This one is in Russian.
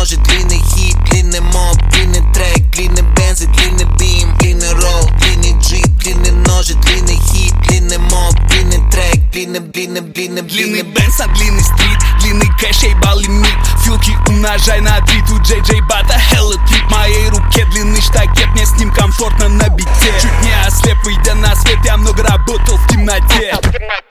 ножи, длинный хит, длинный моп, длинный трек, длинный бенз и длинный бим, длинный ролл, длинный джип, длинный ножи, длинный хит, длинный моп, длинный трек, длинный бенз, а длинный стрит, длинный кэш, ебал лимит. Филки умножай на 3, тут Джей Джей Бата, hella трип. В моей руке длинный штакет, мне с ним комфортно на бите. Чуть не ослеп, выйдя на свет, я много работал в темноте.